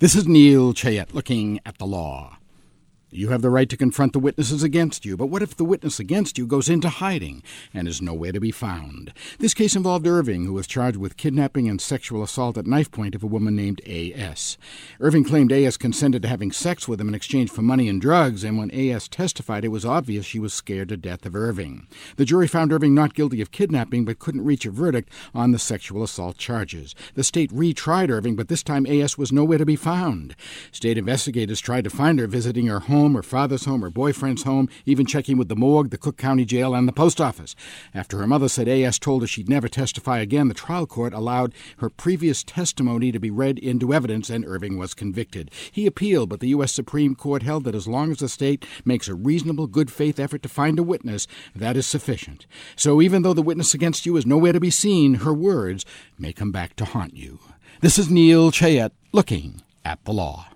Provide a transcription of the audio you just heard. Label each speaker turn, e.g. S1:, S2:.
S1: This is Neil Chayette looking at the law. You have the right to confront the witnesses against you, but what if the witness against you goes into hiding and is nowhere to be found? This case involved Irving, who was charged with kidnapping and sexual assault at knife point of a woman named A.S. Irving claimed A.S. consented to having sex with him in exchange for money and drugs, and when A.S. testified, it was obvious she was scared to death of Irving. The jury found Irving not guilty of kidnapping, but couldn't reach a verdict on the sexual assault charges. The state retried Irving, but this time A.S. was nowhere to be found. State investigators tried to find her, visiting her home, her father's home, her boyfriend's home, even checking with the morgue, the Cook County Jail, and the post office. After her mother said A.S. told her she'd never testify again, the trial court allowed her previous testimony to be read into evidence, and Irving was convicted. He appealed, but the U.S. Supreme Court held that as long as the state makes a reasonable, good-faith effort to find a witness, that is sufficient. So even though the witness against you is nowhere to be seen, her words may come back to haunt you. This is Neil Chayette looking at the law.